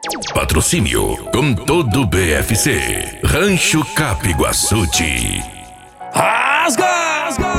Patrocínio com todo BFC. Rancho Capiguaçuti. Rasga!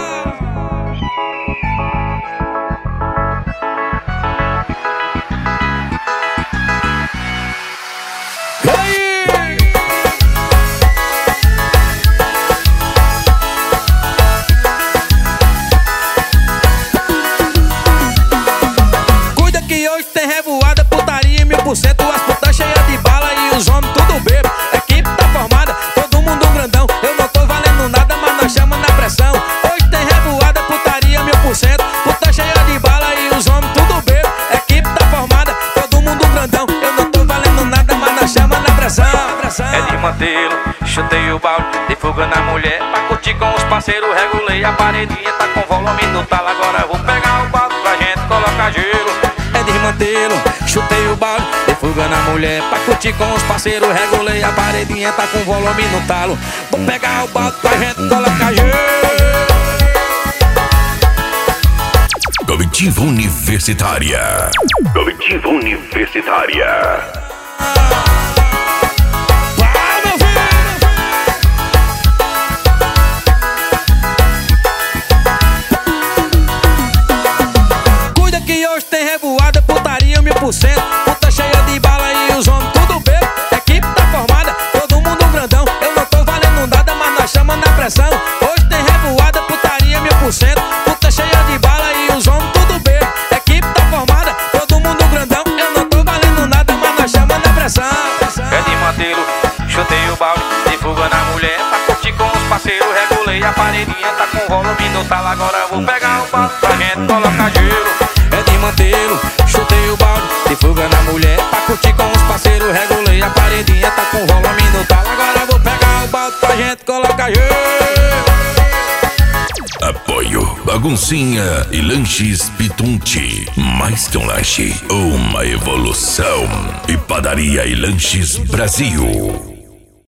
Cuida que hoje tem revoada, putaria 1000%. As putas cheias de bala e os homens tudo bebo. Equipe tá formada, todo mundo grandão. Eu não tô valendo nada, mas nós chamamos na pressão. Hoje tem revoada, putaria 1000%. Puta cheia de bala e os homens tudo bebo. Equipe tá formada, todo mundo grandão. Eu não tô valendo nada, mas nós chamamos na pressão. É de mantê-lo, chutei o balde, dei fuga na mulher. Pra curtir com os parceiros, regulei a paredinha. Tá com volume no talo, agora vou pegar o balde pra gente colocar gelo. É desmantelo, chutei o balde, dei fuga na mulher. Pra curtir com os parceiros, regulei a paredinha. Tá com volume no talo, vou pegar o balde pra gente colocar gelo. Comitiva Universitária. Comitiva Universitária. Cuida que hoje tem revoada, putaria 1000%. Puta cheia de bala e os homens tudo bebo. Equipe tá formada, todo mundo grandão. Eu não tô valendo nada, mas nós chamamos na pressão. Hoje tem revoada, putaria 1000%. Puta cheia de bala e os homens tudo bebo. Equipe tá formada, todo mundo grandão. Eu não tô valendo nada, mas nós chamamos na pressão. É de mantê-lo, chutei o balde, dei fuga na mulher. Pra curtir com os parceiros, regulei a paredinha. Tá com volume no talo, agora vou pegar o balde pra gente colocar gelo. É desmantelo, chutei o balde, dei fuga na mulher. Pra curtir com os parceiros, regulei a paredinha. Tá com volume no talo, agora vou pegar o balde pra gente colocar gelo. Apoio Baguncinha e Lanches Pitunti. Mais que um lanche, uma evolução. E Padaria e Lanches Brasil.